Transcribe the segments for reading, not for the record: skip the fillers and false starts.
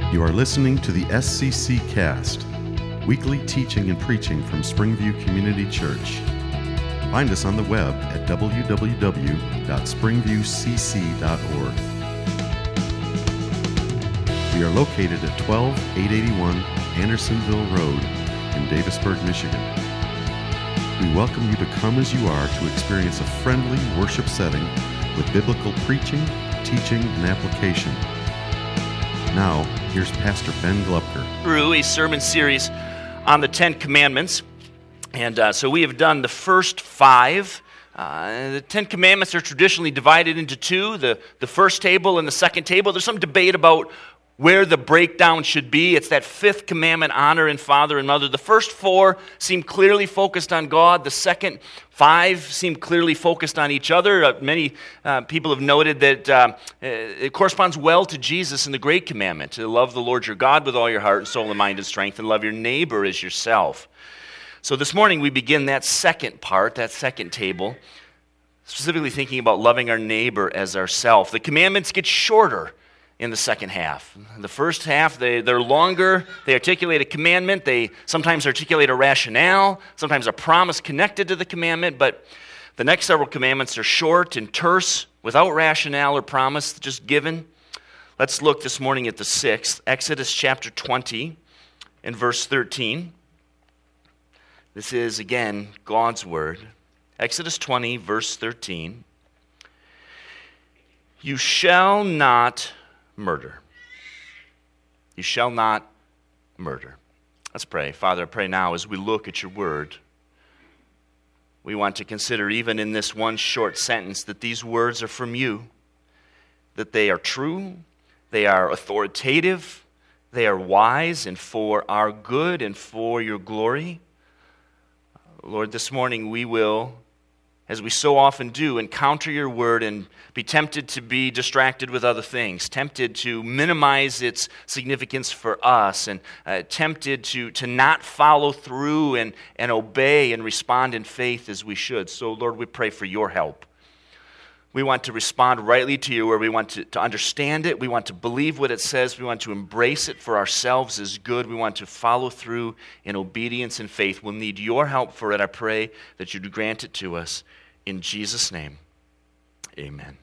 You are listening to the SCC Cast, weekly teaching and preaching from Springview Community Church. Find us on the web at www.springviewcc.org. We are located at 12881 Andersonville Road in Davisburg, Michigan. We welcome you to come as you are to experience a friendly worship setting with biblical preaching, teaching, and application. Now, here's Pastor Ben Glupker. Through a sermon series on the Ten Commandments. And so we have done the first five. The Ten Commandments are traditionally divided into two, the first table and the second table. There's some debate about where the breakdown should be. It's that fifth commandment, honor and father and mother. The first four seem clearly focused on God. The second five seem clearly focused on each other. Many people have noted that it corresponds well to Jesus in the Great Commandment, to love the Lord your God with all your heart and soul and mind and strength, and love your neighbor as yourself. So this morning we begin that second part, that second table, specifically thinking about loving our neighbor as ourself. The commandments get shorter in the second half. The first half, they're longer. They articulate a commandment. They sometimes articulate a rationale, sometimes a promise connected to the commandment. But the next several commandments are short and terse, without rationale or promise, just given. Let's look this morning at the sixth, Exodus chapter 20 and verse 13. This is, again, God's word. Exodus 20, verse 13. You shall not murder. You shall not murder. Let's pray. Father, I pray now as we look at your word, we want to consider even in this one short sentence that these words are from you, that they are true, they are authoritative, they are wise and for our good and for your glory. Lord, this morning we will, as we so often do, encounter your word and be tempted to be distracted with other things, tempted to minimize its significance for us, and tempted to not follow through and obey and respond in faith as we should. So, Lord, we pray for your help. We want to respond rightly to you, where we want to understand it. We want to believe what it says. We want to embrace it for ourselves as good. We want to follow through in obedience and faith. We'll need your help for it. I pray that you do grant it to us. In Jesus' name, amen.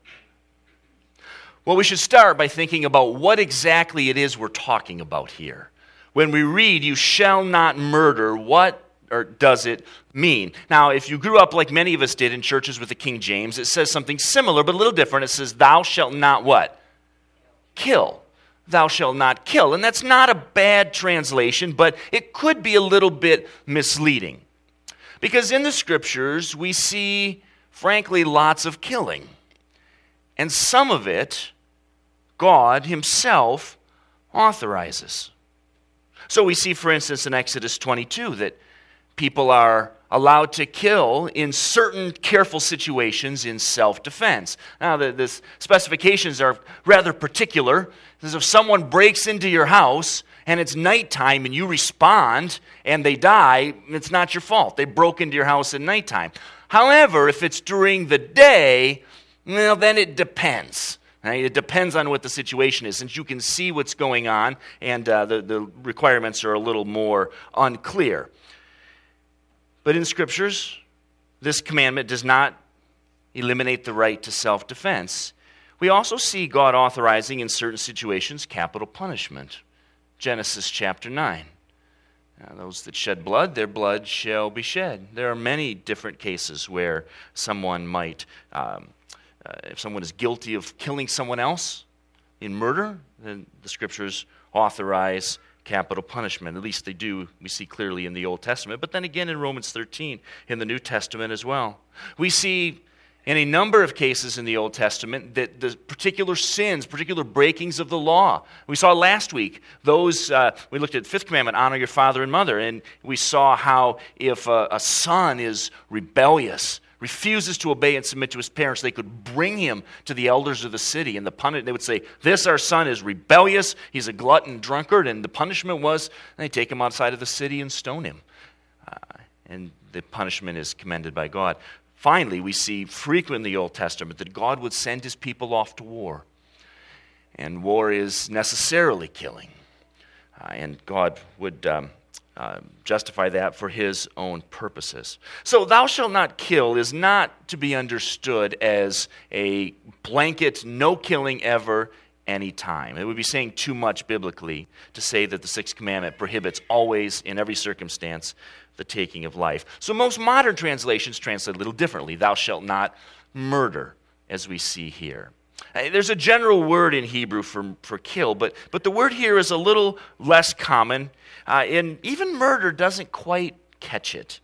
Well, we should start by thinking about what exactly it is we're talking about here. When we read, you shall not murder, what does it mean? Now, if you grew up like many of us did in churches with the King James, it says something similar but a little different. It says, thou shalt not what? Kill. Thou shalt not kill. And that's not a bad translation, but it could be a little bit misleading. Because in the scriptures, we see, frankly, lots of killing. And some of it, God himself authorizes. So we see, for instance, in Exodus 22, that people are allowed to kill in certain careful situations in self-defense. Now, the specifications are rather particular. Because if someone breaks into your house and it's nighttime and you respond and they die, it's not your fault. They broke into your house at nighttime. However, if it's during the day, well, then it depends. Right? It depends on what the situation is, since you can see what's going on and the requirements are a little more unclear. But in Scriptures, this commandment does not eliminate the right to self-defense. We also see God authorizing in certain situations capital punishment. Genesis chapter 9. Now, those that shed blood, their blood shall be shed. There are many different cases where someone might, if someone is guilty of killing someone else in murder, then the Scriptures authorize capital punishment. At least they do, we see clearly in the Old Testament. But then again in Romans 13, in the New Testament as well. We see in a number of cases in the Old Testament that the particular sins, particular breakings of the law. We saw last week those, we looked at the fifth commandment, honor your father and mother, and we saw how if a son is rebellious, refuses to obey and submit to his parents, they could bring him to the elders of the city, and they would say, this our son is rebellious, he's a glutton, drunkard, and the punishment was, they take him outside of the city and stone him. And the punishment is commended by God. Finally, we see frequently in the Old Testament that God would send his people off to war. And war is necessarily killing. And God would justify that for his own purposes. So thou shalt not kill is not to be understood as a blanket, no killing ever, anytime. It would be saying too much biblically to say that the sixth commandment prohibits always, in every circumstance, the taking of life. So most modern translations translate a little differently. Thou shalt not murder, as we see here. There's a general word in Hebrew for kill, but the word here is a little less common, and even murder doesn't quite catch it.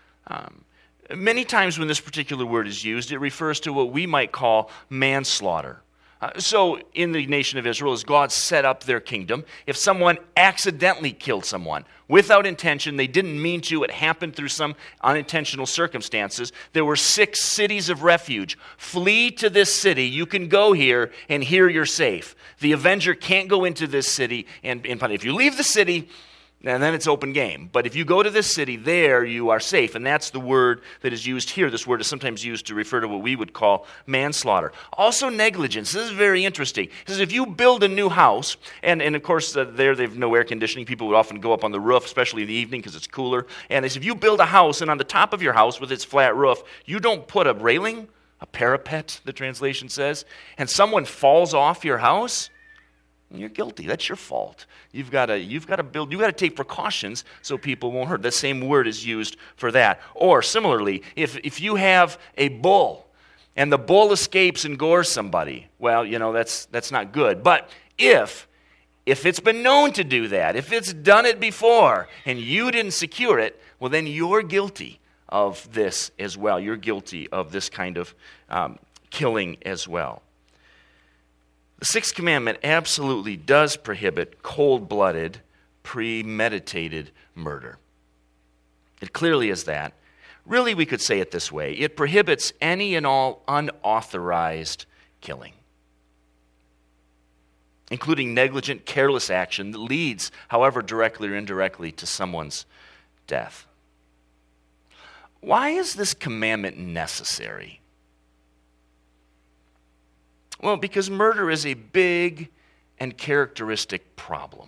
Many times when this particular word is used, it refers to what we might call manslaughter. So in the nation of Israel, as God set up their kingdom, if someone accidentally killed someone without intention, they didn't mean to, it happened through some unintentional circumstances, there were 6 cities of refuge. Flee to this city. You can go here, and here you're safe. The avenger can't go into this city, and if you leave the city, and then it's open game. But if you go to this city, there you are safe. And that's the word that is used here. This word is sometimes used to refer to what we would call manslaughter. Also negligence. This is very interesting. It says if you build a new house, and of course there they have no air conditioning. People would often go up on the roof, especially in the evening because it's cooler. And if you build a house, and on the top of your house with its flat roof, you don't put a railing, a parapet, the translation says, and someone falls off your house, you're guilty. That's your fault. You've got to take precautions so people won't hurt. The same word is used for that. Or similarly, if you have a bull and the bull escapes and gores somebody, well, that's not good. But if it's been known to do that, if it's done it before and you didn't secure it, well, then you're guilty of this as well. You're guilty of this kind of killing as well. The sixth commandment absolutely does prohibit cold-blooded, premeditated murder. It clearly is that. Really, we could say it this way. It prohibits any and all unauthorized killing, including negligent, careless action that leads, however directly or indirectly, to someone's death. Why is this commandment necessary? Well, because murder is a big and characteristic problem.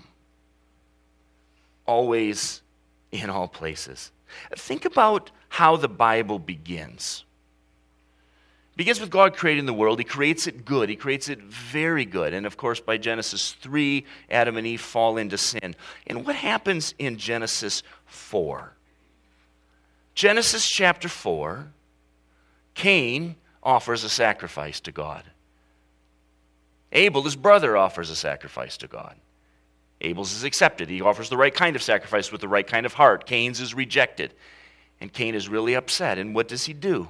Always, in all places. Think about how the Bible begins. It begins with God creating the world. He creates it good. He creates it very good. And of course, by Genesis 3, Adam and Eve fall into sin. And what happens in Genesis 4? Genesis chapter 4, Cain offers a sacrifice to God. Abel, his brother, offers a sacrifice to God. Abel's is accepted. He offers the right kind of sacrifice with the right kind of heart. Cain's is rejected. And Cain is really upset. And what does he do?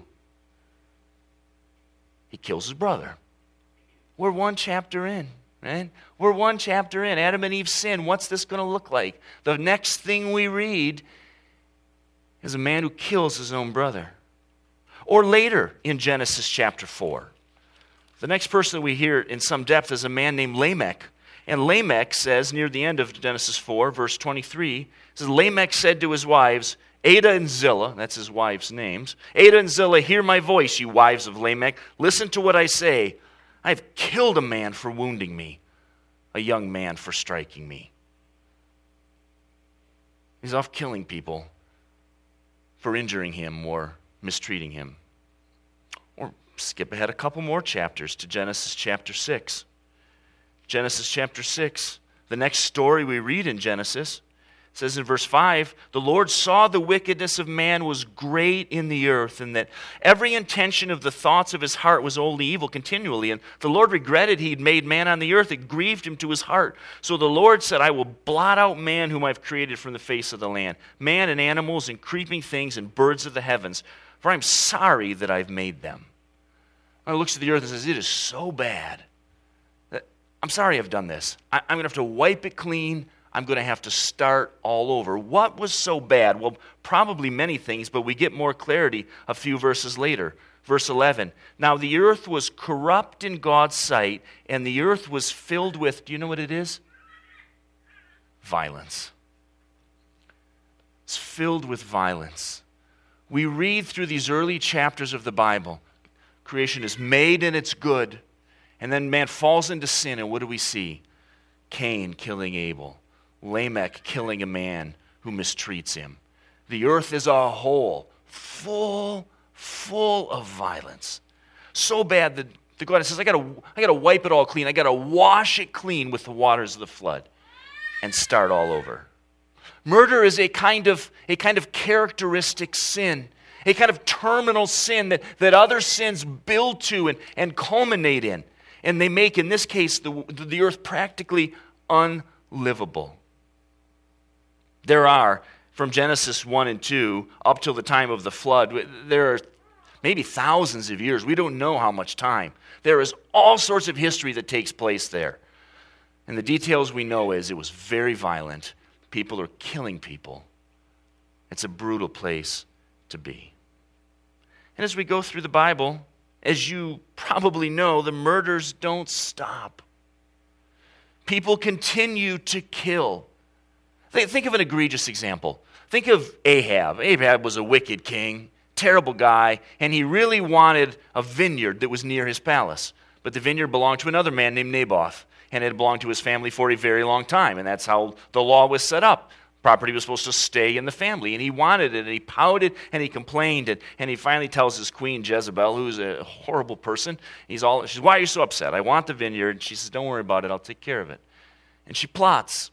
He kills his brother. We're one chapter in, right? We're one chapter in. Adam and Eve sin. What's this going to look like? The next thing we read is a man who kills his own brother. Or later in Genesis chapter 4. The next person that we hear in some depth is a man named Lamech. And Lamech says, near the end of Genesis 4, verse 23, says, Lamech said to his wives, Adah and Zillah, that's his wives' names, Adah and Zillah, hear my voice, you wives of Lamech. Listen to what I say. I have killed a man for wounding me, a young man for striking me. He's off killing people for injuring him or mistreating him. Or skip ahead a couple more chapters to Genesis chapter 6. Genesis chapter 6, the next story we read in Genesis, says in verse 5, the Lord saw the wickedness of man was great in the earth, and that every intention of the thoughts of his heart was only evil continually. And the Lord regretted he had made man on the earth. It grieved him to his heart. So the Lord said, I will blot out man whom I've created from the face of the land, man and animals and creeping things and birds of the heavens, for I'm sorry that I've made them. And he looks at the earth and says, it is so bad. I'm sorry I've done this. I'm going to have to wipe it clean. I'm going to have to start all over. What was so bad? Well, probably many things, but we get more clarity a few verses later. Verse 11, now the earth was corrupt in God's sight, and the earth was filled with, do you know what it is? Violence. It's filled with violence. We read through these early chapters of the Bible. Creation is made and it's good. And then man falls into sin, and what do we see? Cain killing Abel. Lamech killing a man who mistreats him. The earth as a whole, full of violence. So bad that God says, I gotta wipe it all clean. I gotta wash it clean with the waters of the flood and start all over. Murder is a kind of characteristic sin, a kind of terminal sin that other sins build to and culminate in. And they make, in this case, the earth practically unlivable. There are, from Genesis 1 and 2 up till the time of the flood, there are maybe thousands of years. We don't know how much time. There is all sorts of history that takes place there. And the details we know is it was very violent. People are killing people. It's a brutal place to be. And as we go through the Bible, as you probably know, the murders don't stop. People continue to kill. Think of an egregious example. Think of Ahab. Ahab was a wicked king, terrible guy, and he really wanted a vineyard that was near his palace. But the vineyard belonged to another man named Naboth, and it had belonged to his family for a very long time, and that's how the law was set up. Property was supposed to stay in the family, and he wanted it, and he pouted, and he complained, and he finally tells his queen, Jezebel, who's a horrible person, she says, why are you so upset? I want the vineyard. She says, don't worry about it. I'll take care of it. And she plots.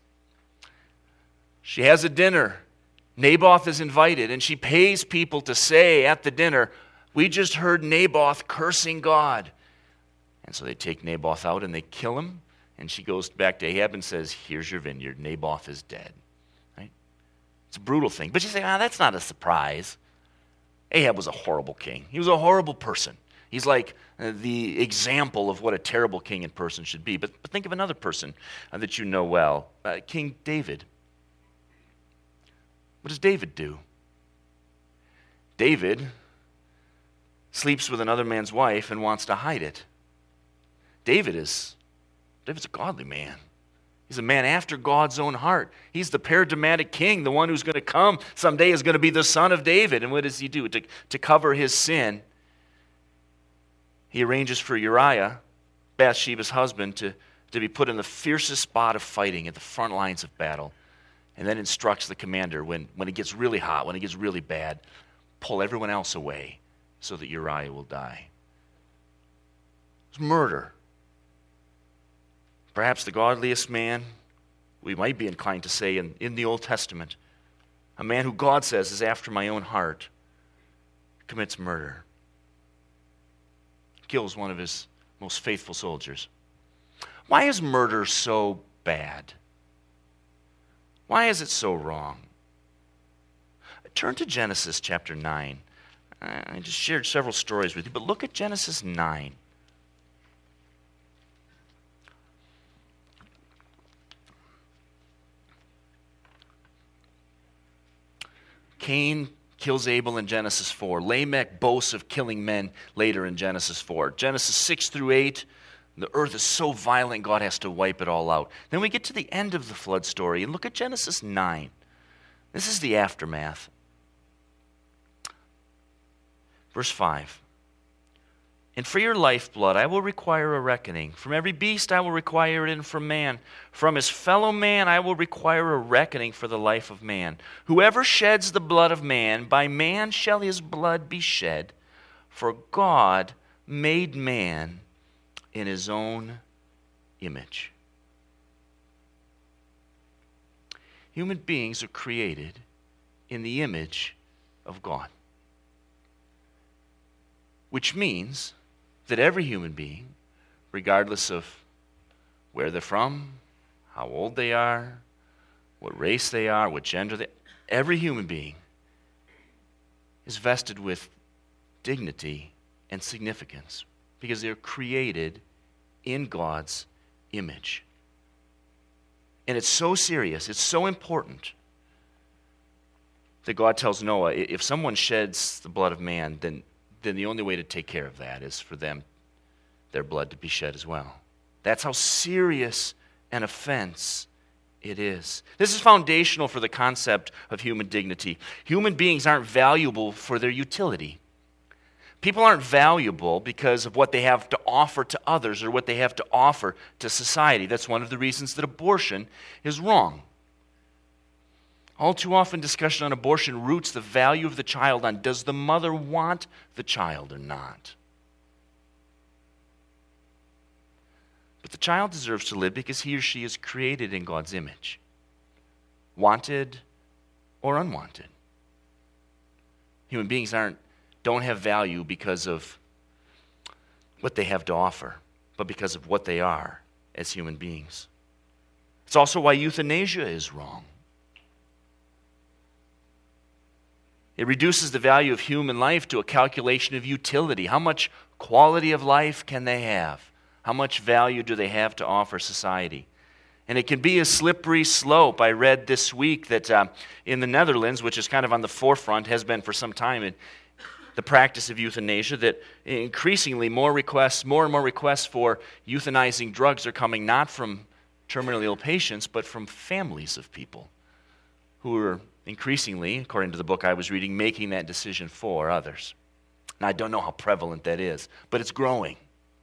She has a dinner. Naboth is invited, and she pays people to say at the dinner, we just heard Naboth cursing God. And so they take Naboth out and they kill him, and she goes back to Ahab and says, here's your vineyard. Naboth is dead. Right? It's a brutal thing. But you say, that's not a surprise. Ahab was a horrible king. He was a horrible person. He's like the example of what a terrible king and person should be. But think of another person that you know well, King David. What does David do? David sleeps with another man's wife and wants to hide it. David's a godly man. He's a man after God's own heart. He's the paradigmatic king, the one who's going to come someday is going to be the son of David. And what does he do? To cover his sin, he arranges for Uriah, Bathsheba's husband, to be put in the fiercest spot of fighting at the front lines of battle. And then instructs the commander, when it gets really hot, when it gets really bad, pull everyone else away so that Uriah will die. It's murder. Perhaps the godliest man, we might be inclined to say in the Old Testament, a man who God says is after my own heart, commits murder. Kills one of his most faithful soldiers. Why is murder so bad? Why is it so wrong? Turn to Genesis chapter 9. I just shared several stories with you, but look at Genesis 9. Cain kills Abel in Genesis 4. Lamech boasts of killing men later in Genesis 4. Genesis 6 through 8, the earth is so violent, God has to wipe it all out. Then we get to the end of the flood story, and look at Genesis 9. This is the aftermath. Verse 5. And for your lifeblood I will require a reckoning. From every beast I will require it, and from man. From his fellow man I will require a reckoning for the life of man. Whoever sheds the blood of man, by man shall his blood be shed. For God made man in his own image. Human beings are created in the image of God. Which means that every human being, regardless of where they're from, how old they are, what race they are, what gender they are, every human being is vested with dignity and significance because they're created in God's image. And it's so serious, it's so important that God tells Noah, if someone sheds the blood of man, then the only way to take care of that is for their blood to be shed as well. That's how serious an offense it is. This is foundational for the concept of human dignity. Human beings aren't valuable for their utility, People aren't valuable because of what they have to offer to others or what they have to offer to society. That's one of the reasons that abortion is wrong. All too often, discussion on abortion roots the value of the child on does the mother want the child or not. But the child deserves to live because he or she is created in God's image, wanted or unwanted. Human beings don't have value because of what they have to offer, but because of what they are as human beings. It's also why euthanasia is wrong. It reduces the value of human life to a calculation of utility. How much quality of life can they have? How much value do they have to offer society? And it can be a slippery slope. I read this week that in the Netherlands, which is kind of on the forefront, has been for some time, in the practice of euthanasia, that increasingly more and more requests for euthanizing drugs are coming not from terminally ill patients, but from families of people who are increasingly, according to the book I was reading, making that decision for others. Now, I don't know how prevalent that is, but it's growing.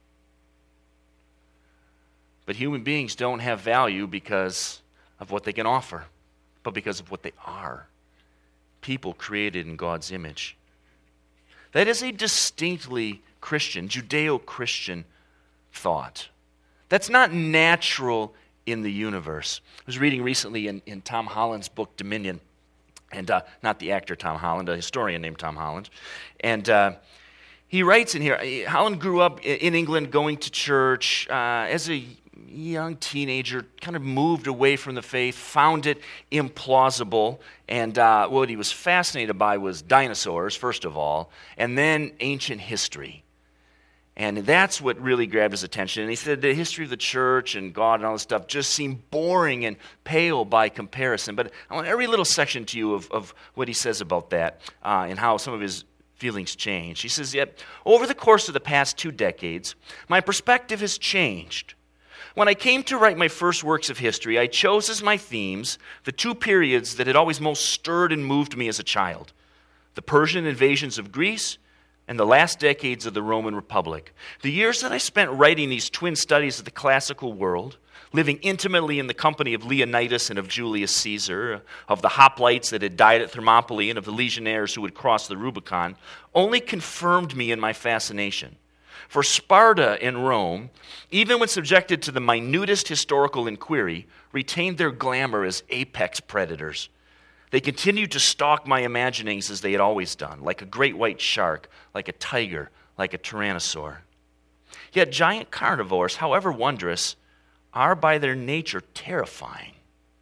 But human beings don't have value because of what they can offer, but because of what they are. People created in God's image. That is a distinctly Christian, Judeo-Christian thought. That's not natural in the universe. I was reading recently in Tom Holland's book, Dominion, and not the actor Tom Holland, a historian named Tom Holland. And he writes in here, Holland grew up in England going to church as a young teenager, kind of moved away from the faith, found it implausible, and what he was fascinated by was dinosaurs, first of all, and then ancient history. And that's what really grabbed his attention. And he said the history of the church and God and all this stuff just seemed boring and pale by comparison. But I want to read a little section to you of what he says about that and how some of his feelings changed. He says, yet, over the course of the past 2 decades, my perspective has changed. When I came to write my first works of history, I chose as my themes the 2 periods that had always most stirred and moved me as a child: the Persian invasions of Greece and the last decades of the Roman Republic. The years that I spent writing these twin studies of the classical world, living intimately in the company of Leonidas and of Julius Caesar, of the hoplites that had died at Thermopylae and of the legionnaires who had crossed the Rubicon, only confirmed me in my fascination. For Sparta and Rome, even when subjected to the minutest historical inquiry, retained their glamour as apex predators. They continued to stalk my imaginings as they had always done, like a great white shark, like a tiger, like a tyrannosaur. Yet giant carnivores, however wondrous, are by their nature terrifying.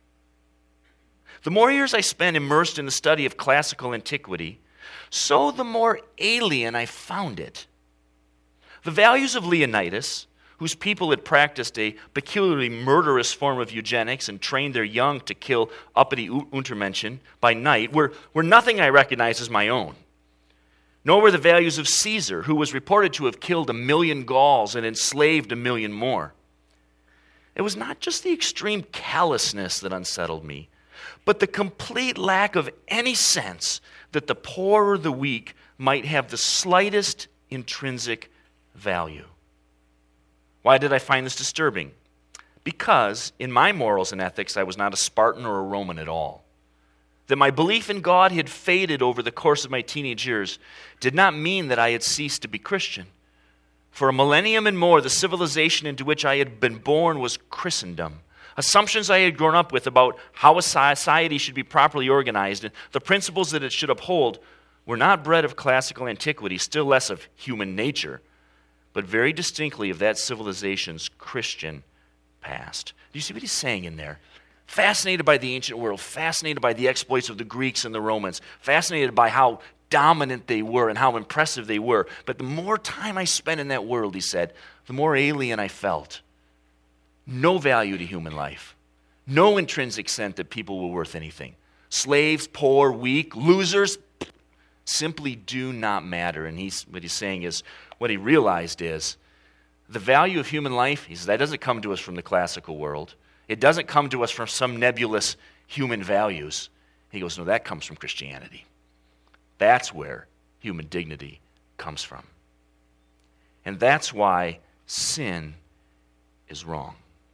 The more years I spent immersed in the study of classical antiquity, so the more alien I found it. The values of Leonidas, whose people had practiced a peculiarly murderous form of eugenics and trained their young to kill uppity Untermenschen by night, were nothing I recognized as my own. Nor were the values of Caesar, who was reported to have killed 1 million Gauls and enslaved 1 million more. It was not just the extreme callousness that unsettled me, but the complete lack of any sense that the poor or the weak might have the slightest intrinsic value. Why did I find this disturbing? Because in my morals and ethics, I was not a Spartan or a Roman at all. That my belief in God had faded over the course of my teenage years did not mean that I had ceased to be Christian. For a millennium and more, the civilization into which I had been born was Christendom. Assumptions I had grown up with about how a society should be properly organized and the principles that it should uphold were not bred of classical antiquity, still less of human nature, but very distinctly of that civilization's Christian past. Do you see what he's saying in there? Fascinated by the ancient world, fascinated by the exploits of the Greeks and the Romans, fascinated by how dominant they were and how impressive they were. But the more time I spent in that world, he said, the more alien I felt. No value to human life. No intrinsic sense that people were worth anything. Slaves, poor, weak, losers, simply do not matter. And what he's saying is, what he realized is, the value of human life, he says, that doesn't come to us from the classical world. It doesn't come to us from some nebulous human values. He goes, no, that comes from Christianity. That's where human dignity comes from. And that's why sin is wrong.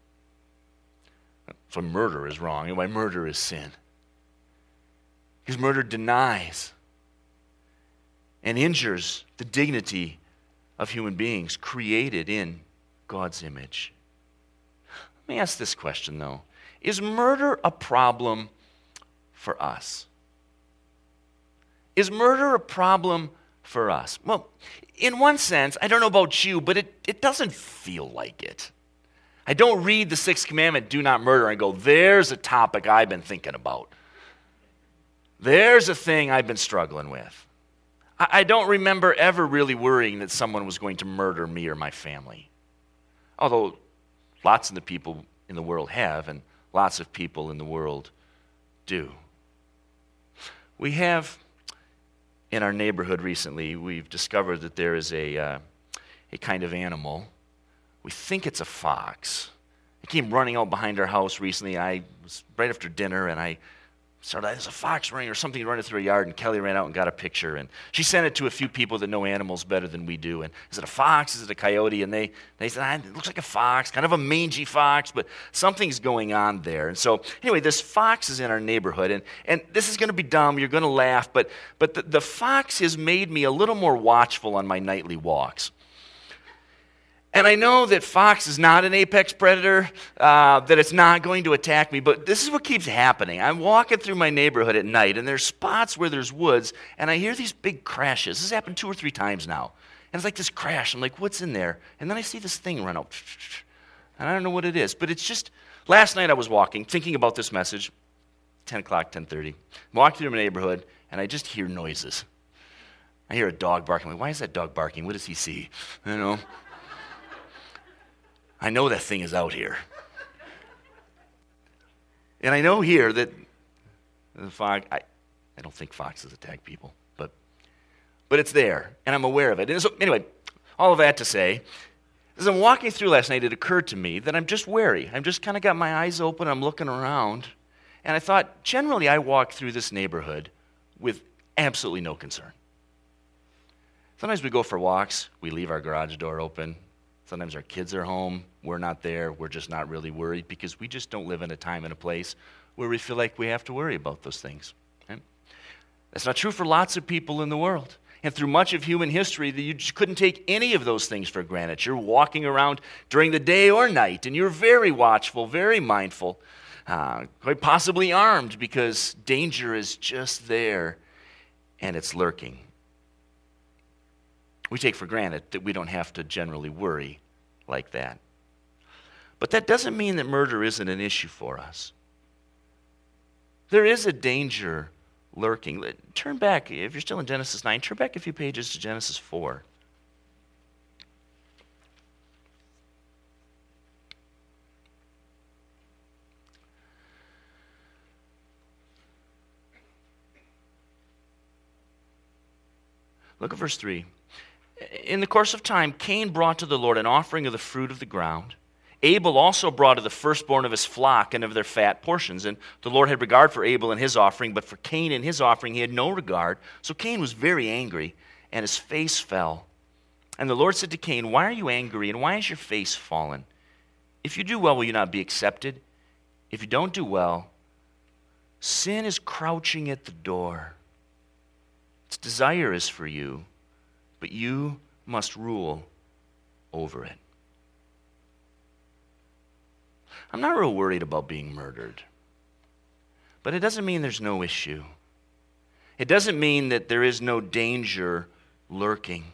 So murder is wrong, and why murder is sin. Because murder denies and injures the dignity of human beings created in God's image. Let me ask this question, though. Is murder a problem for us? Is murder a problem for us? Well, in one sense, I don't know about you, but it doesn't feel like it. I don't read the sixth commandment, do not murder, and go, there's a topic I've been thinking about. There's a thing I've been struggling with. I don't remember ever really worrying that someone was going to murder me or my family. Although lots of the people in the world have, and lots of people in the world do. We have, in our neighborhood recently, we've discovered that there is a kind of animal. We think it's a fox. It came running out behind our house recently. I was right after dinner, and I started, there's a fox running or something running through a yard, and Kelly ran out and got a picture. And she sent it to a few people that know animals better than we do. And is it a fox? Is it a coyote? And they said, it looks like a fox, kind of a mangy fox, but something's going on there. And so anyway, this fox is in our neighborhood. And this is going to be dumb. You're going to laugh. But the fox has made me a little more watchful on my nightly walks. And I know that fox is not an apex predator, that it's not going to attack me, but this is what keeps happening. I'm walking through my neighborhood at night, and there's spots where there's woods, and I hear these big crashes. This has happened 2 or 3 times now. And it's like this crash. I'm like, what's in there? And then I see this thing run out. And I don't know what it is, but it's just, last night I was walking, thinking about this message, 10 o'clock, 10:30. I'm walking through my neighborhood, and I just hear noises. I hear a dog barking. I'm like, why is that dog barking? What does he see? You know? I know that thing is out here. And I know here that the fox, I don't think foxes attack people, but it's there, and I'm aware of it. And so, anyway, all of that to say, as I'm walking through last night, it occurred to me that I'm just wary. I'm just kind of got my eyes open, I'm looking around, and I thought, generally I walk through this neighborhood with absolutely no concern. Sometimes we go for walks, we leave our garage door open. Sometimes our kids are home, we're not there, we're just not really worried because we just don't live in a time and a place where we feel like we have to worry about those things. Okay? That's not true for lots of people in the world. And through much of human history, you just couldn't take any of those things for granted. You're walking around during the day or night, and you're very watchful, very mindful, quite possibly armed because danger is just there and it's lurking. We take for granted that we don't have to generally worry like that. But that doesn't mean that murder isn't an issue for us. There is a danger lurking. Turn back, if you're still in Genesis 9, turn back a few pages to Genesis 4. Look at verse 3. In the course of time, Cain brought to the Lord an offering of the fruit of the ground. Abel also brought of the firstborn of his flock and of their fat portions. And the Lord had regard for Abel and his offering, but for Cain and his offering he had no regard. So Cain was very angry, and his face fell. And the Lord said to Cain, why are you angry, and why is your face fallen? If you do well, will you not be accepted? If you don't do well, sin is crouching at the door. Its desire is for you, but you must rule over it. I'm not real worried about being murdered, but it doesn't mean there's no issue. It doesn't mean that there is no danger lurking.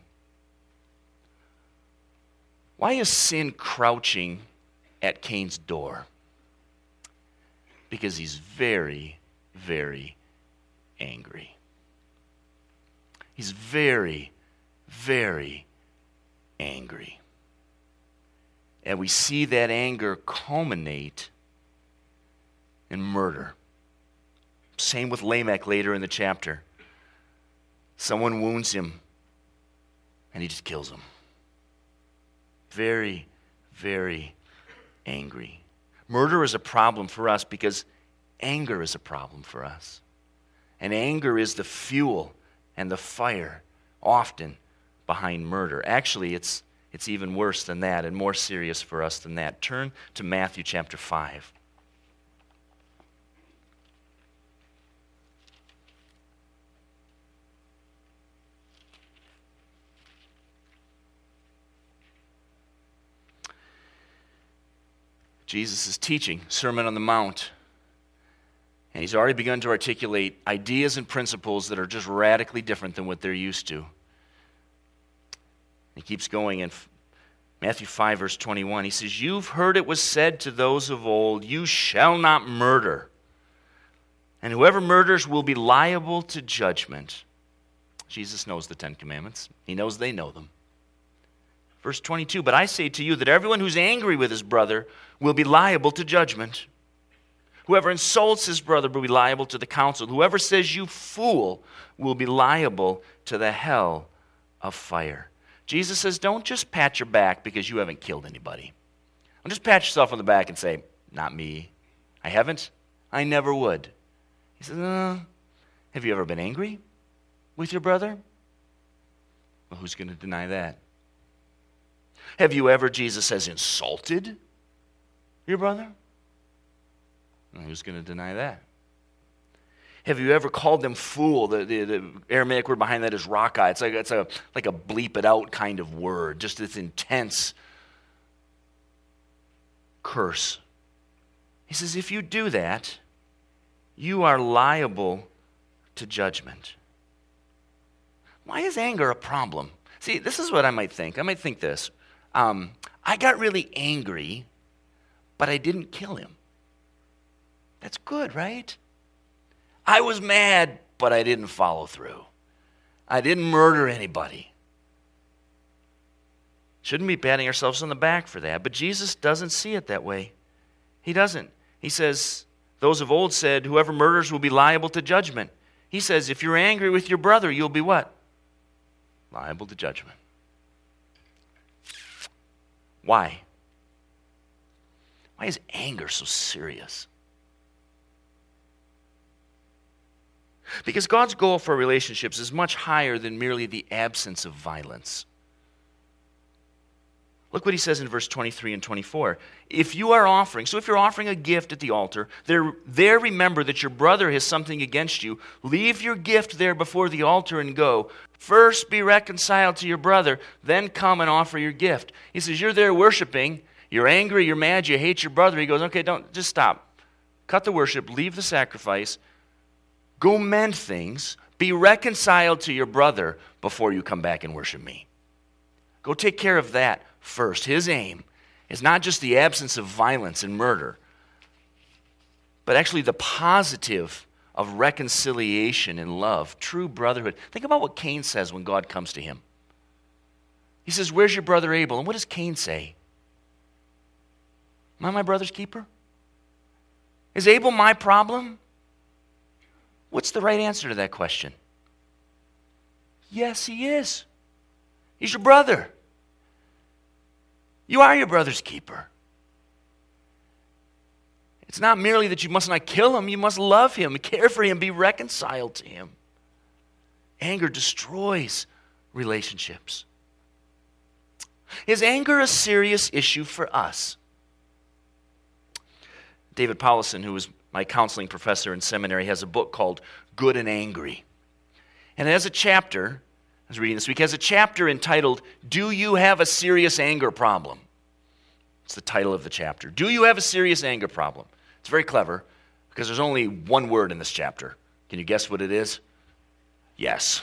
Why is sin crouching at Cain's door? Because he's very, very angry. He's very, very angry. And we see that anger culminate in murder. Same with Lamech later in the chapter. Someone wounds him, and he just kills him. Very, very angry. Murder is a problem for us because anger is a problem for us. And anger is the fuel and the fire, often, behind murder. Actually, it's even worse than that and more serious for us than that. Turn to Matthew chapter 5. Jesus is teaching, Sermon on the Mount, and he's already begun to articulate ideas and principles that are just radically different than what they're used to. He keeps going in Matthew 5, verse 21. He says, "You've heard it was said to those of old, 'You shall not murder. And whoever murders will be liable to judgment.'" Jesus knows the Ten Commandments. He knows they know them. Verse 22, "But I say to you that everyone who's angry with his brother will be liable to judgment. Whoever insults his brother will be liable to the council. Whoever says 'you fool' will be liable to the hell of fire." Jesus says, don't just pat your back because you haven't killed anybody. Don't just pat yourself on the back and say, "Not me. I haven't. I never would." He says, have you ever been angry with your brother? Well, who's going to deny that? Have you ever, Jesus says, insulted your brother? Well, who's going to deny that? Have you ever called them fool? The Aramaic word behind that is raka. It's like a bleep it out kind of word, just this intense curse. He says, if you do that, you are liable to judgment. Why is anger a problem? See, this is what I might think. I might think this. I got really angry, but I didn't kill him. That's good, right? I was mad, but I didn't follow through. I didn't murder anybody. Shouldn't be patting ourselves on the back for that. But Jesus doesn't see it that way. He doesn't. He says, those of old said, whoever murders will be liable to judgment. He says, if you're angry with your brother, you'll be what? Liable to judgment. Why? Why is anger so serious? Because God's goal for relationships is much higher than merely the absence of violence. Look what he says in verse 23 and 24. If you're offering a gift at the altar, there remember that your brother has something against you. Leave your gift there before the altar and go. First be reconciled to your brother, then come and offer your gift. He says, you're there worshiping, you're angry, you're mad, you hate your brother. He goes, okay, just stop. Cut the worship, leave the sacrifice, go mend things, be reconciled to your brother before you come back and worship me. Go take care of that first. His aim is not just the absence of violence and murder, but actually the positive of reconciliation and love, true brotherhood. Think about what Cain says when God comes to him. He says, where's your brother Abel? And what does Cain say? Am I my brother's keeper? Is Abel my problem? What's the right answer to that question? Yes, he is. He's your brother. You are your brother's keeper. It's not merely that you must not kill him, you must love him, care for him, be reconciled to him. Anger destroys relationships. Is anger a serious issue for us? David Powlison, who was my counseling professor in seminary, has a book called Good and Angry. And it has a chapter, I was reading this week, has a chapter entitled, Do You Have a Serious Anger Problem? It's the title of the chapter. Do you have a serious anger problem? It's very clever because there's only one word in this chapter. Can you guess what it is? Yes.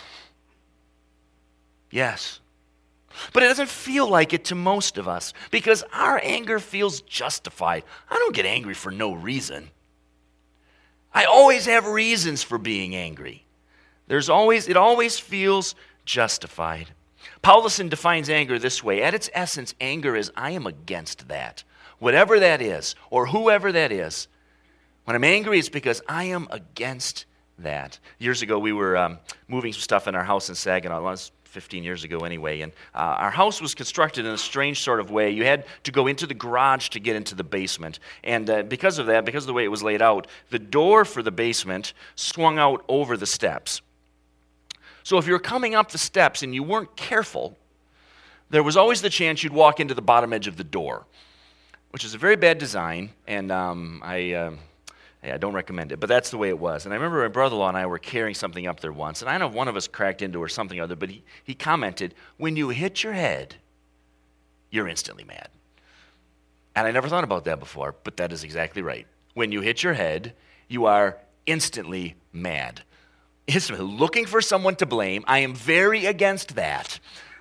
Yes. But it doesn't feel like it to most of us because our anger feels justified. I don't get angry for no reason. I always have reasons for being angry. It always feels justified. Powlison defines anger this way. At its essence, anger is I am against that. Whatever that is, or whoever that is. When I'm angry, it's because I am against that. Years ago, we were moving some stuff in our house in Saginaw. It was 15 years ago anyway. And our house was constructed in a strange sort of way. You had to go into the garage to get into the basement. And because of the way it was laid out, the door for the basement swung out over the steps. So if you were coming up the steps and you weren't careful, there was always the chance you'd walk into the bottom edge of the door, which is a very bad design, and I don't recommend it, but that's the way it was. And I remember my brother-in-law and I were carrying something up there once, and I don't know if one of us cracked into or something or other, but he commented, when you hit your head, you're instantly mad. And I never thought about that before, but that is exactly right. When you hit your head, you are instantly mad. Instantly looking for someone to blame. I am very against that.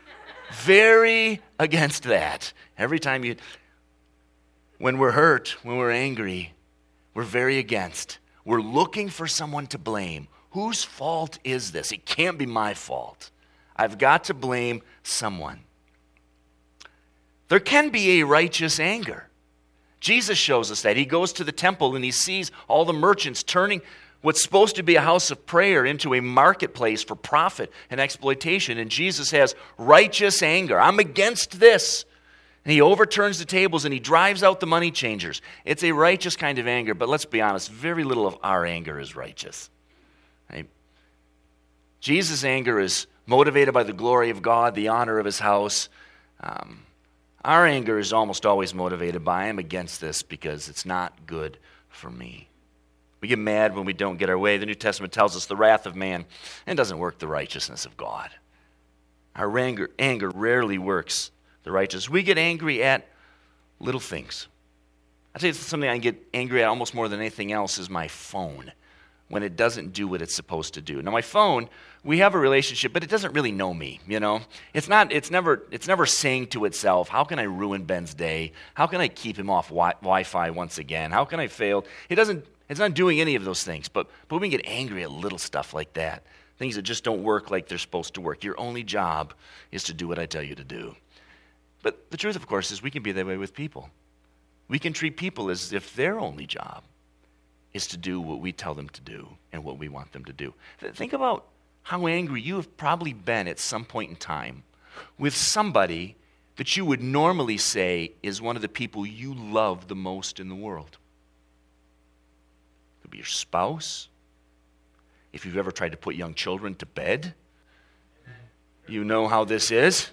Very against that. Every time when we're hurt, when we're angry, we're very against. We're looking for someone to blame. Whose fault is this? It can't be my fault. I've got to blame someone. There can be a righteous anger. Jesus shows us that. He goes to the temple and he sees all the merchants turning what's supposed to be a house of prayer into a marketplace for profit and exploitation. And Jesus has righteous anger. I'm against this. And he overturns the tables and he drives out the money changers. It's a righteous kind of anger, but let's be honest, very little of our anger is righteous. Right? Jesus' anger is motivated by the glory of God, the honor of his house. Our anger is almost always motivated by, I'm against this because it's not good for me. We get mad when we don't get our way. The New Testament tells us the wrath of man and doesn't work the righteousness of God. Our anger rarely works the righteous. We get angry at little things. I'd say something I get angry at almost more than anything else is my phone when it doesn't do what it's supposed to do. Now my phone, we have a relationship, but it doesn't really know me, you know? It's never saying to itself, how can I ruin Ben's day? How can I keep him off Wi-Fi once again? How can I fail? It's not doing any of those things, but we can get angry at little stuff like that. Things that just don't work like they're supposed to work. Your only job is to do what I tell you to do. But the truth, of course, is we can be that way with people. We can treat people as if their only job is to do what we tell them to do and what we want them to do. Think about how angry you have probably been at some point in time with somebody that you would normally say is one of the people you love the most in the world. It could be your spouse. If you've ever tried to put young children to bed, you know how this is.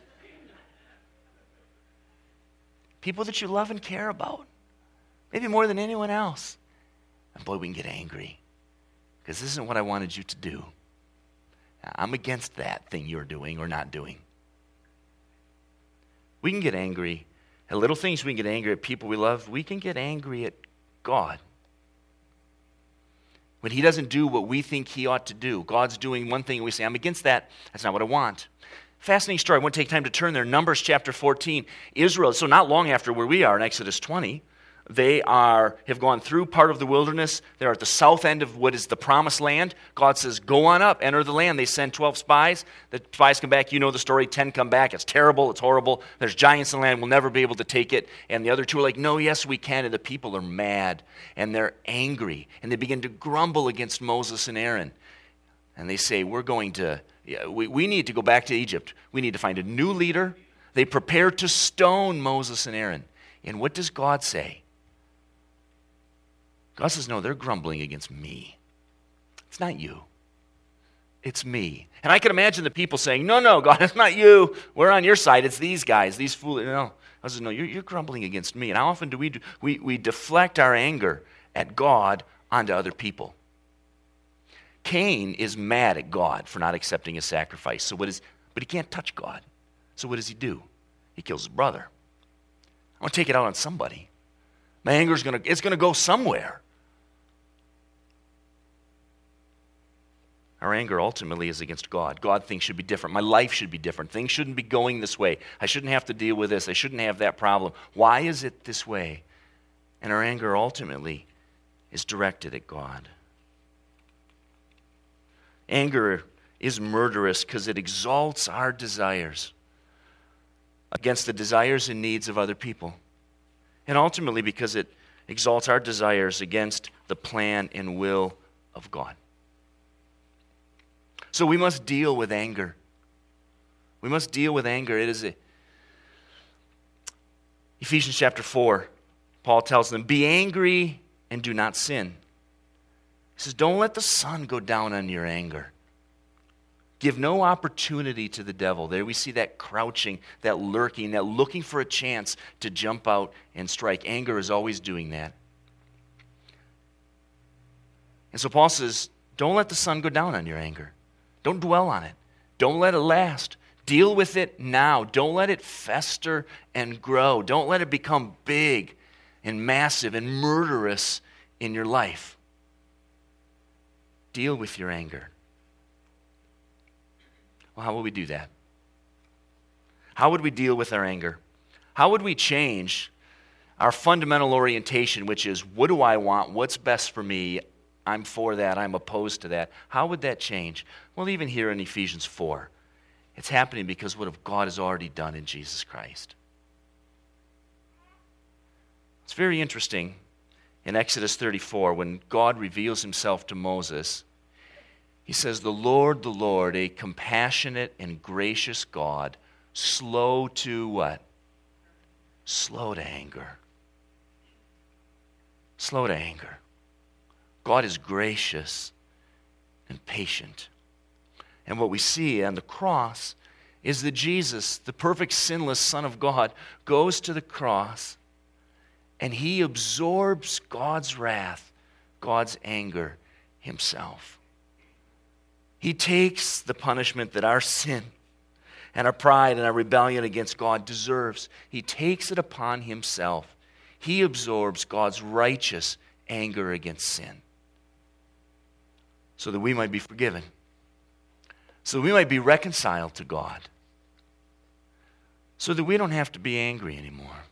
People that you love and care about, maybe more than anyone else. And boy, we can get angry because this isn't what I wanted you to do. I'm against that thing you're doing or not doing. We can get angry at little things. We can get angry at people we love. We can get angry at God. When he doesn't do what we think he ought to do, God's doing one thing and we say, I'm against that. That's not what I want. Fascinating story. I won't take time to turn there. Numbers chapter 14. Israel, so not long after where we are in Exodus 20, they have gone through part of the wilderness. They're at the south end of what is the promised land. God says, go on up, enter the land. They send 12 spies. The spies come back. You know the story. 10 come back. It's terrible. It's horrible. There's giants in the land. We'll never be able to take it. And the other two are like, no, yes, we can. And the people are mad. And they're angry. And they begin to grumble against Moses and Aaron. And they say, we need to go back to Egypt. We need to find a new leader. They prepare to stone Moses and Aaron. And what does God say? God says, no, they're grumbling against me. It's not you. It's me. And I can imagine the people saying, no, God, it's not you. We're on your side. It's these guys, these fools. No. I says, no, you're grumbling against me. And how often do we deflect our anger at God onto other people? Cain is mad at God for not accepting his sacrifice. But he can't touch God. So what does he do? He kills his brother. I want to take it out on somebody. My anger is going to go somewhere. Our anger ultimately is against God. God thinks should be different. My life should be different. Things shouldn't be going this way. I shouldn't have to deal with this. I shouldn't have that problem. Why is it this way? And our anger ultimately is directed at God. Anger is murderous because it exalts our desires against the desires and needs of other people. And ultimately because it exalts our desires against the plan and will of God. So we must deal with anger. We must deal with anger. It is Ephesians chapter 4, Paul tells them, be angry and do not sin. He says, don't let the sun go down on your anger. Give no opportunity to the devil. There we see that crouching, that lurking, that looking for a chance to jump out and strike. Anger is always doing that. And so Paul says, don't let the sun go down on your anger. Don't dwell on it. Don't let it last. Deal with it now. Don't let it fester and grow. Don't let it become big and massive and murderous in your life. Deal with your anger. Well, how will we do that? How would we deal with our anger? How would we change our fundamental orientation, which is, what do I want? What's best for me? I'm for that. I'm opposed to that. How would that change? Well, even here in Ephesians 4, it's happening because what God has already done in Jesus Christ. It's very interesting in Exodus 34 when God reveals himself to Moses. He says, the Lord, a compassionate and gracious God, slow to what? Slow to anger. Slow to anger. God is gracious and patient. And what we see on the cross is that Jesus, the perfect sinless Son of God, goes to the cross and he absorbs God's wrath, God's anger himself. He takes the punishment that our sin and our pride and our rebellion against God deserves. He takes it upon himself. He absorbs God's righteous anger against sin so that we might be forgiven, so that we might be reconciled to God, so that we don't have to be angry anymore.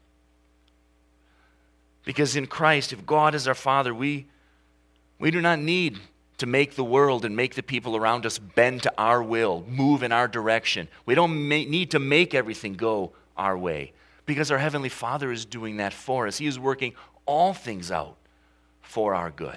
Because in Christ, if God is our Father, we do not need to make the world and make the people around us bend to our will, move in our direction. We don't need to make everything go our way because our Heavenly Father is doing that for us. He is working all things out for our good.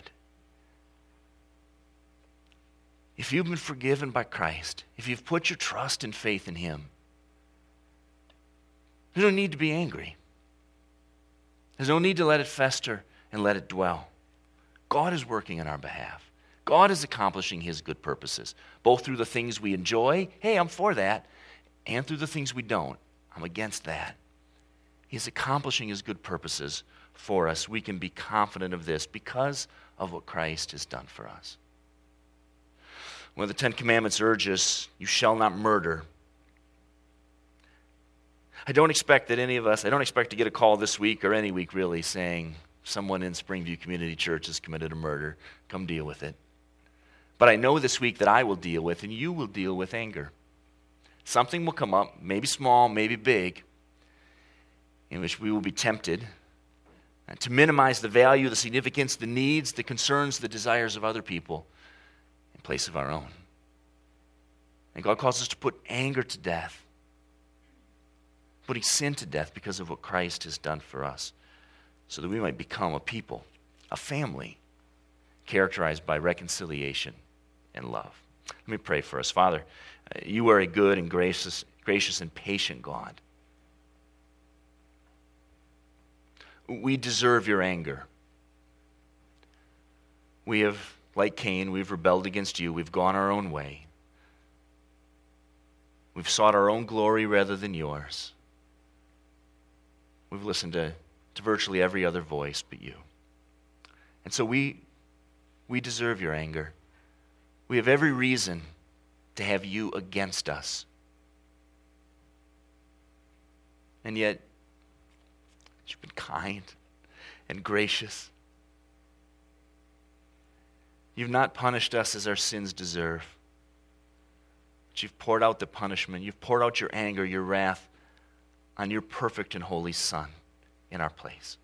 If you've been forgiven by Christ, if you've put your trust and faith in Him, there's no need to be angry. There's no need to let it fester and let it dwell. God is working on our behalf. God is accomplishing His good purposes, both through the things we enjoy, hey, I'm for that, and through the things we don't, I'm against that. He's accomplishing His good purposes for us. We can be confident of this because of what Christ has done for us. When the Ten Commandments urge us, you shall not murder, I don't expect to get a call this week or any week really saying someone in Springview Community Church has committed a murder. Come deal with it. But I know this week that I will deal with and you will deal with anger. Something will come up, maybe small, maybe big, in which we will be tempted to minimize the value, the significance, the needs, the concerns, the desires of other people in place of our own. And God calls us to put anger to death, putting sin to death because of what Christ has done for us, so that we might become a people, a family, characterized by reconciliation and love. Let me pray for us. Father, you are a good and gracious and patient God. We deserve your anger. We have, like Cain, we've rebelled against you. We've gone our own way. We've sought our own glory rather than yours. We've listened to virtually every other voice but you. And so we deserve your anger. We have every reason to have you against us. And yet, you've been kind and gracious. You've not punished us as our sins deserve. But you've poured out the punishment. You've poured out your anger, your wrath on your perfect and holy Son in our place.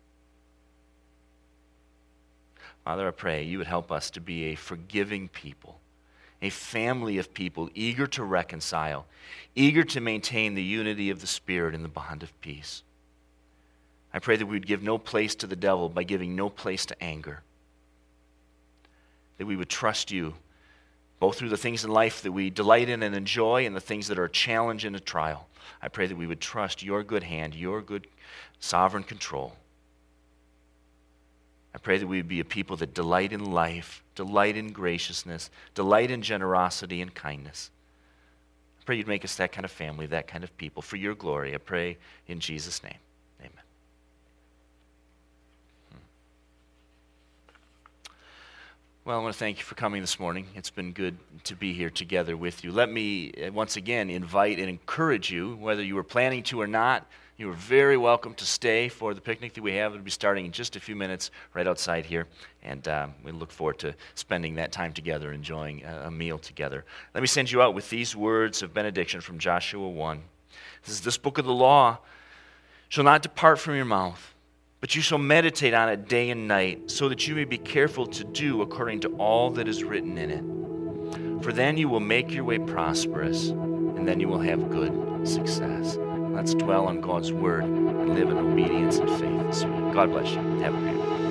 Father, I pray you would help us to be a forgiving people, a family of people eager to reconcile, eager to maintain the unity of the Spirit in the bond of peace. I pray that we would give no place to the devil by giving no place to anger, that we would trust you both through the things in life that we delight in and enjoy and the things that are a challenge and a trial. I pray that we would trust your good hand, your good sovereign control. I pray that we would be a people that delight in life, delight in graciousness, delight in generosity and kindness. pray you'd make us that kind of family, that kind of people, for your glory. I pray in Jesus' name. Amen. Well, I want to thank you for coming this morning. It's been good to be here together with you. Let me once again invite and encourage you, whether you were planning to or not, you are very welcome to stay for the picnic that we have. It'll be starting in just a few minutes right outside here, and we look forward to spending that time together, enjoying a meal together. Let me send you out with these words of benediction from Joshua 1. This book of the law shall not depart from your mouth, but you shall meditate on it day and night, so that you may be careful to do according to all that is written in it. For then you will make your way prosperous, and then you will have good success. Let's dwell on God's word and live in obedience and faith. So God bless you. Have a great day.